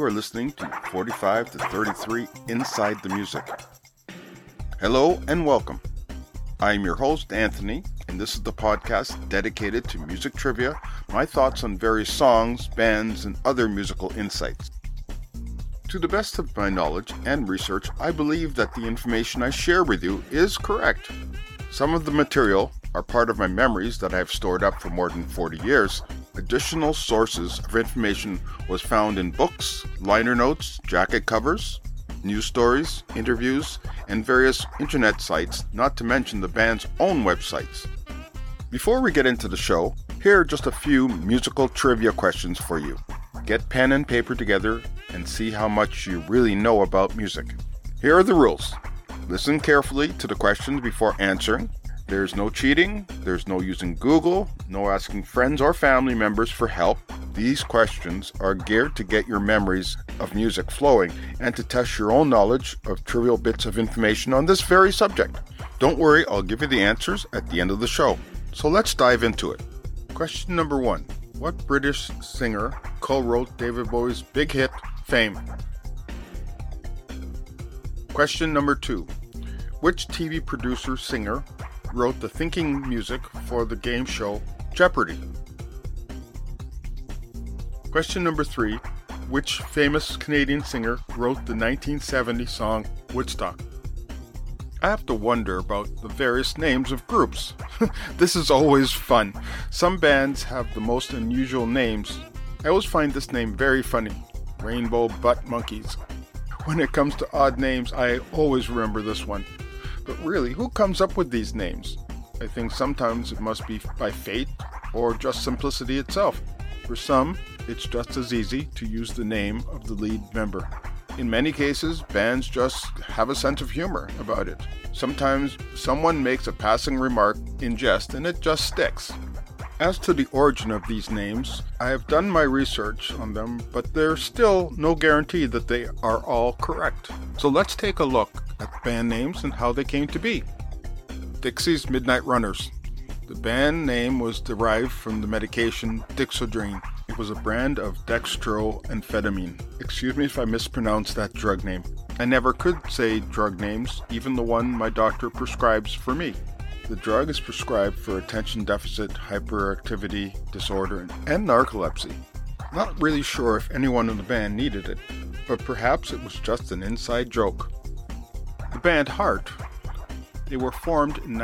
are listening to 45 to 33 Inside the Music. Hello and welcome. I am your host, Anthony, and this is the podcast dedicated to music trivia, my thoughts on various songs, bands, and other musical insights. To the best of my knowledge and research, I believe that the information I share with you is correct. Some of the material are part of my memories that I have stored up for more than 40 years. Additional sources of information was found in books, liner notes, jacket covers, news stories, interviews, and various internet sites, not to mention the band's own websites. Before we get into the show, here are just a few musical trivia questions for you. Get pen and paper together and see how much you really know about music. Here are the rules. Listen carefully to the questions before answering. There's no cheating, there's no using Google, no asking friends or family members for help. These questions are geared to get your memories of music flowing and to test your own knowledge of trivial bits of information on this very subject. Don't worry, I'll give you the answers at the end of the show. So let's dive into it. Question number 1. What British singer co-wrote David Bowie's big hit, Fame? Question number 2. Which TV producer-singer wrote the thinking music for the game show Jeopardy? Question number 3. Which famous Canadian singer wrote the 1970 song Woodstock? I have to wonder about the various names of groups. This is always fun. Some bands have the most unusual names. I always find this name very funny. Rainbow Butt Monkeys. When it comes to odd names, I always remember this one. But really, who comes up with these names? I think sometimes it must be by fate or just simplicity itself. For some, it's just as easy to use the name of the lead member. In many cases, bands just have a sense of humor about it. Sometimes someone makes a passing remark in jest and it just sticks. As to the origin of these names, I have done my research on them, but there's still no guarantee that they are all correct. So let's take a look at band names and how they came to be. Dixie's Midnight Runners. The band name was derived from the medication Dixodrine. It was a brand of dextroamphetamine. Excuse me if I mispronounced that drug name. I never could say drug names, even the one my doctor prescribes for me. The drug is prescribed for attention deficit hyperactivity disorder and narcolepsy. Not really sure if anyone in the band needed it, but perhaps it was just an inside joke. The band Heart. They were formed in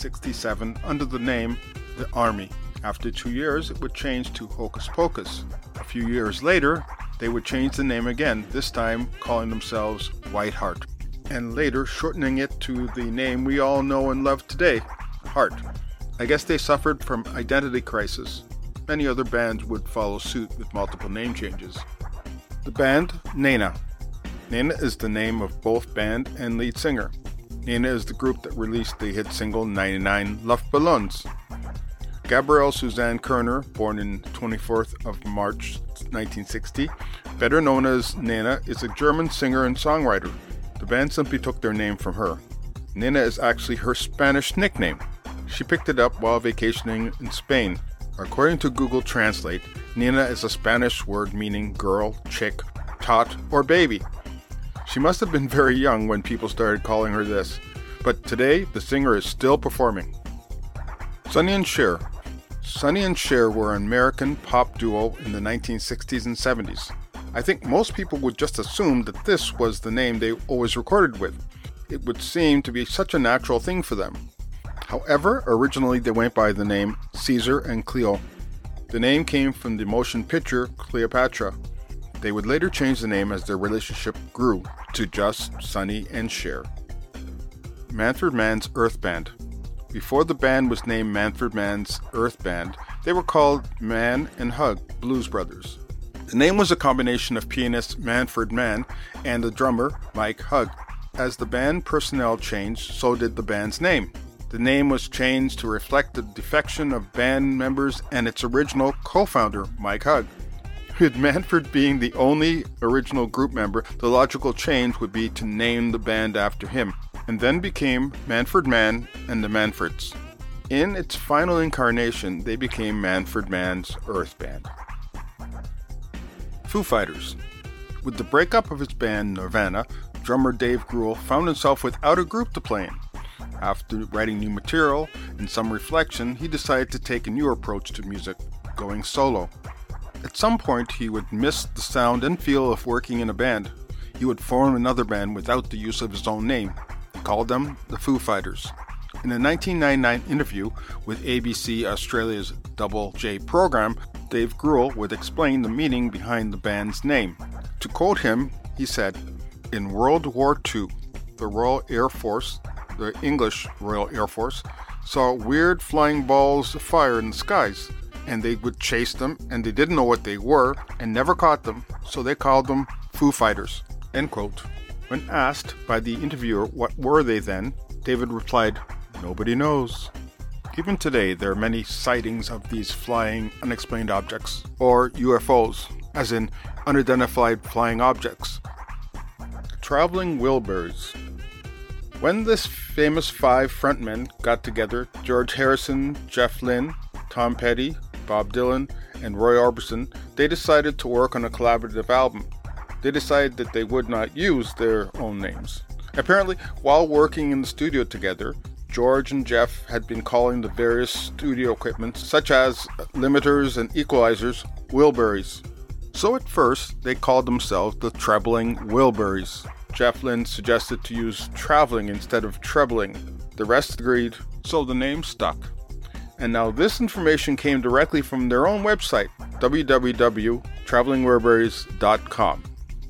1967 under the name The Army. After 2 years, it would change to Hocus Pocus. A few years later, they would change the name again, this time calling themselves White Heart, and later shortening it to the name we all know and love today, Heart. I guess they suffered from identity crisis. Many other bands would follow suit with multiple name changes. The band Nena. Nena is the name of both band and lead singer. Nena is the group that released the hit single 99 Luftballons. Gabrielle Suzanne Kerner, born on 24th of March 1960, better known as Nena, is a German singer and songwriter. The band simply took their name from her. Nena is actually her Spanish nickname. She picked it up while vacationing in Spain. According to Google Translate, Nena is a Spanish word meaning girl, chick, tot, or baby. She must have been very young when people started calling her this, but today the singer is still performing. Sonny and Cher. Sonny and Cher were an American pop duo in the 1960s and 70s. I think most people would just assume that this was the name they always recorded with. It would seem to be such a natural thing for them. However, originally they went by the name Caesar and Cleo. The name came from the motion picture Cleopatra. They would later change the name as their relationship grew to just Sonny and Cher. Manfred Mann's Earth Band. Before the band was named Manfred Mann's Earth Band, they were called Mann and Hug Blues Brothers. The name was a combination of pianist Manfred Mann and the drummer Mike Hug. As the band personnel changed, so did the band's name. The name was changed to reflect the defection of band members and its original co-founder, Mike Hug. With Manfred being the only original group member, the logical change would be to name the band after him, and then became Manfred Mann and the Manfreds. In its final incarnation, they became Manfred Mann's Earth Band. Foo Fighters. With the breakup of his band Nirvana, drummer Dave Grohl found himself without a group to play in. After writing new material and some reflection, he decided to take a new approach to music, going solo. At some point, he would miss the sound and feel of working in a band. He would form another band without the use of his own name. He called them the Foo Fighters. In a 1999 interview with ABC Australia's Double J program, Dave Grohl would explain the meaning behind the band's name. To quote him, he said, "In World War II, the Royal Air Force, the English Royal Air Force, saw weird flying balls of fire in the skies, and they would chase them, and they didn't know what they were, and never caught them, so they called them Foo Fighters." End quote. When asked by the interviewer what were they then, David replied, "Nobody knows." Even today, there are many sightings of these flying unexplained objects, or UFOs, as in unidentified flying objects. Traveling Wilburys. When this famous five frontmen got together, George Harrison, Jeff Lynne, Tom Petty, Bob Dylan, and Roy Orbison, they decided to work on a collaborative album. They decided that they would not use their own names. Apparently, while working in the studio together, George and Jeff had been calling the various studio equipment, such as limiters and equalizers, Wilburys. So at first, they called themselves the Trebling Wilburys. Jeff Lynne suggested to use traveling instead of trebling. The rest agreed, so the name stuck. And now this information came directly from their own website, www.travelingwilburys.com.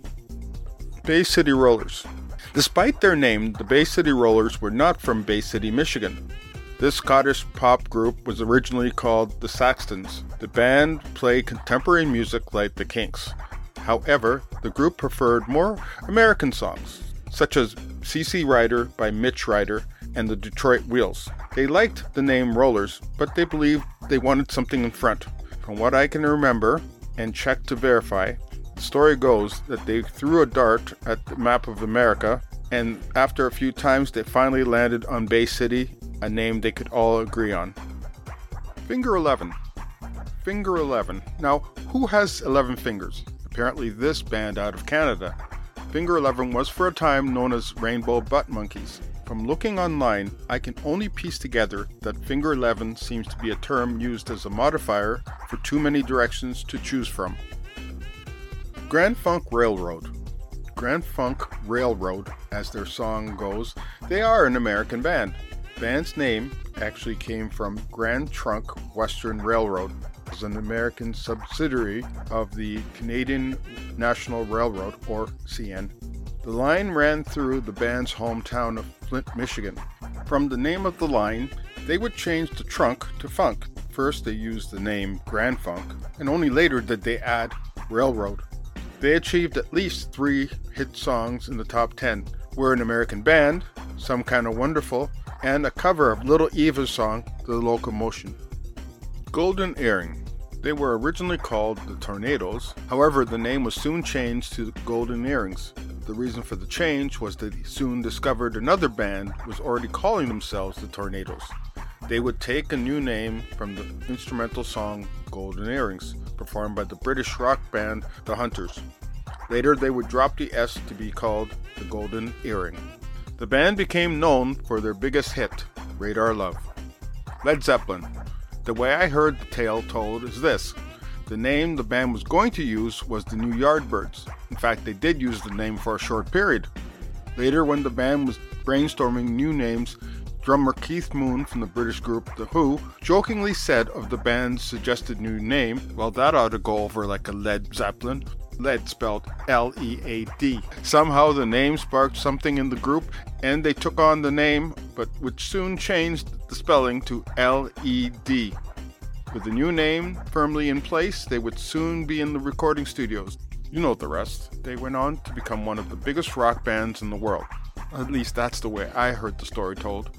Bay City Rollers. Despite their name, the Bay City Rollers were not from Bay City, Michigan. This Scottish pop group was originally called the Saxtons. The band played contemporary music like the Kinks. However, the group preferred more American songs, such as C.C. Rider by Mitch Ryder and the Detroit Wheels. They liked the name Rollers, but they believed they wanted something in front. From what I can remember and check to verify, the story goes that they threw a dart at the map of America, and after a few times they finally landed on Bay City, a name they could all agree on. Finger 11. Finger 11. Now, who has 11 fingers? Apparently this band out of Canada. Finger 11 was for a time known as Rainbow Butt Monkeys. From looking online, I can only piece together that Finger 11 seems to be a term used as a modifier for too many directions to choose from. Grand Funk Railroad. Grand Funk Railroad, as their song goes, they are an American band. The band's name actually came from Grand Trunk Western Railroad, which is an American subsidiary of the Canadian National Railroad, or CN. The line ran through the band's hometown of Flint, Michigan. From the name of the line, they would change the trunk to funk. First they used the name Grand Funk, and only later did they add Railroad. They achieved at least 3 hit songs in the top 10. We're an American Band, Some Kinda Wonderful, and a cover of Little Eva's song, The Locomotion. Golden Earring. They were originally called the Tornadoes, however the name was soon changed to the Golden Earrings. The reason for the change was that they soon discovered another band was already calling themselves the Tornadoes. They would take a new name from the instrumental song Golden Earrings, performed by the British rock band The Hunters. Later they would drop the S to be called the Golden Earring. The band became known for their biggest hit, Radar Love. Led Zeppelin. The way I heard the tale told is this. The name the band was going to use was the New Yardbirds. In fact, they did use the name for a short period. Later, when the band was brainstorming new names, drummer Keith Moon from the British group The Who jokingly said of the band's suggested new name, well, that ought to go over like a Led Zeppelin. Led spelled L-E-A-D. Somehow the name sparked something in the group, and they took on the name, but which soon changed the spelling to L-E-D. With the new name firmly in place, they would soon be in the recording studios. You know the rest. They went on to become one of the biggest rock bands in the world. At least that's the way I heard the story told.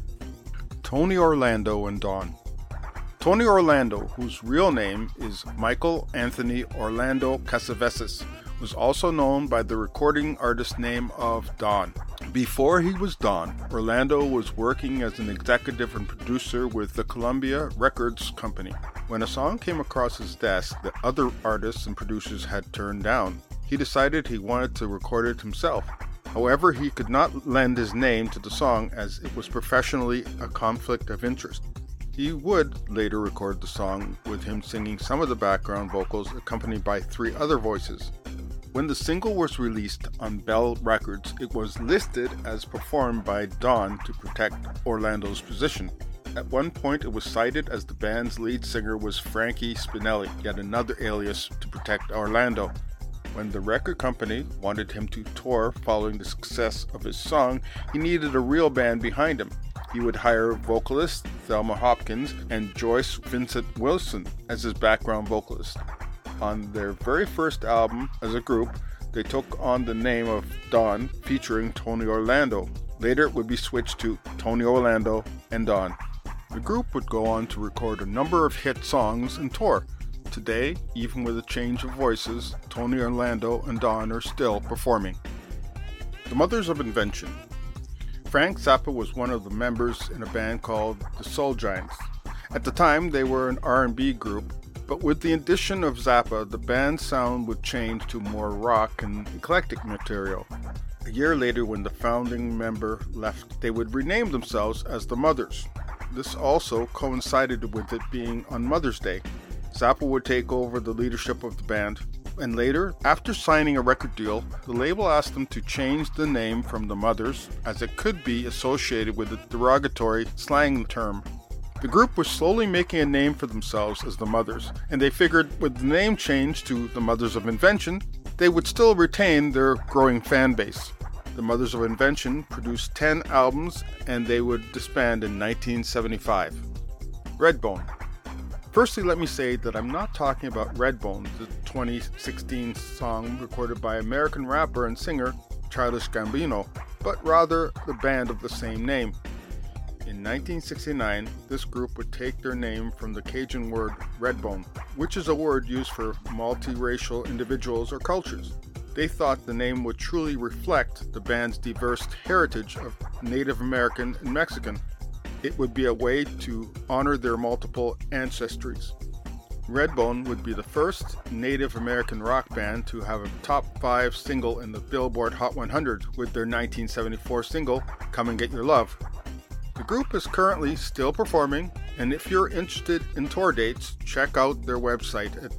Tony Orlando and Dawn. Tony Orlando, whose real name is Michael Anthony Orlando Cassavetes, was also known by the recording artist name of Dawn. Before he was Dawn, Orlando was working as an executive and producer with the Columbia Records Company. When a song came across his desk that other artists and producers had turned down, he decided he wanted to record it himself. However, he could not lend his name to the song as it was professionally a conflict of interest. He would later record the song with him singing some of the background vocals accompanied by 3 other voices. When the single was released on Bell Records, it was listed as performed by Don to protect Orlando's position. At one point, it was cited as the band's lead singer was Frankie Spinelli, yet another alias to protect Orlando. When the record company wanted him to tour following the success of his song, he needed a real band behind him. He would hire vocalist Thelma Hopkins and Joyce Vincent Wilson as his background vocalist. On their very first album as a group, they took on the name of Don, featuring Tony Orlando. Later it would be switched to Tony Orlando and Don. The group would go on to record a number of hit songs and tour. Today, even with a change of voices, Tony Orlando and Don are still performing. The Mothers of Invention. Frank Zappa was one of the members in a band called the Soul Giants. At the time, they were an R&B group, but with the addition of Zappa, the band's sound would change to more rock and eclectic material. A year later, when the founding member left, they would rename themselves as the Mothers. This also coincided with it being on Mother's Day. Zappa would take over the leadership of the band, and later, after signing a record deal, the label asked them to change the name from the Mothers, as it could be associated with a derogatory slang term. The group was slowly making a name for themselves as the Mothers, and they figured with the name change to the Mothers of Invention, they would still retain their growing fan base. The Mothers of Invention produced 10 albums, and they would disband in 1975. Redbone. Firstly, let me say that I'm not talking about Redbone, the 2016 song recorded by American rapper and singer Childish Gambino, but rather the band of the same name. In 1969, this group would take their name from the Cajun word Redbone, which is a word used for multiracial individuals or cultures. They thought the name would truly reflect the band's diverse heritage of Native American and Mexican. It would be a way to honor their multiple ancestries. Redbone would be the first Native American rock band to have a top 5 single in the Billboard Hot 100 with their 1974 single, Come and Get Your Love. The group is currently still performing, and if you're interested in tour dates, check out their website at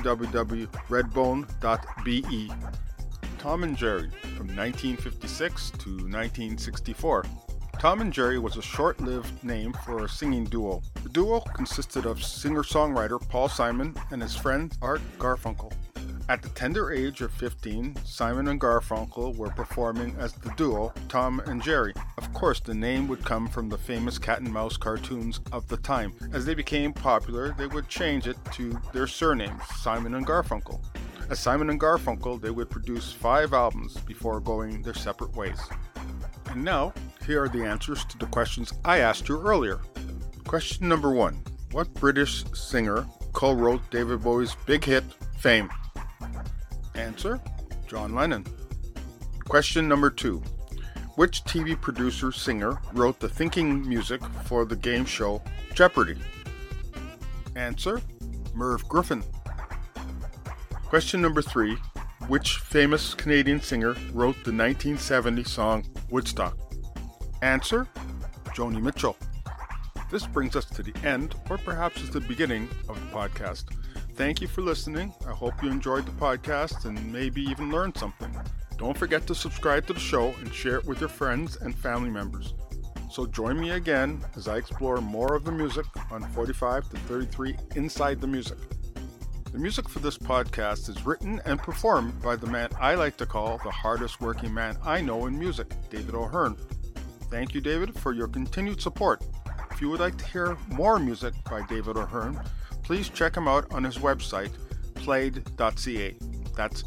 www.redbone.be. Tom and Jerry, from 1956 to 1964. Tom and Jerry was a short-lived name for a singing duo. The duo consisted of singer-songwriter Paul Simon and his friend Art Garfunkel. At the tender age of 15, Simon and Garfunkel were performing as the duo Tom and Jerry. Of course, the name would come from the famous cat and mouse cartoons of the time. As they became popular, they would change it to their surnames, Simon and Garfunkel. As Simon and Garfunkel, they would produce 5 albums before going their separate ways. And now, here are the answers to the questions I asked you earlier. Question number 1. What British singer co-wrote David Bowie's big hit, Fame? Answer: John Lennon. Question number 2. Which TV producer-singer wrote the thinking music for the game show Jeopardy? Answer: Merv Griffin. Question number 3. Which famous Canadian singer wrote the 1970 song Woodstock? Answer: Joni Mitchell. This brings us to the end, or perhaps it's the beginning of the podcast. Thank you for listening. I hope you enjoyed the podcast and maybe even learned something. Don't forget to subscribe to the show and share it with your friends and family members. So join me again as I explore more of the music on 45 to 33 Inside the Music. The music for this podcast is written and performed by the man I like to call the hardest working man I know in music, David O'Hearn. Thank you, David, for your continued support. If you would like to hear more music by David O'Hearn, please check him out on his website, playd.ca. That's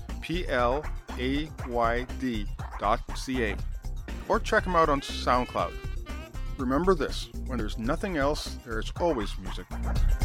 playd.ca. Or check him out on SoundCloud. Remember this, when there's nothing else, there is always music.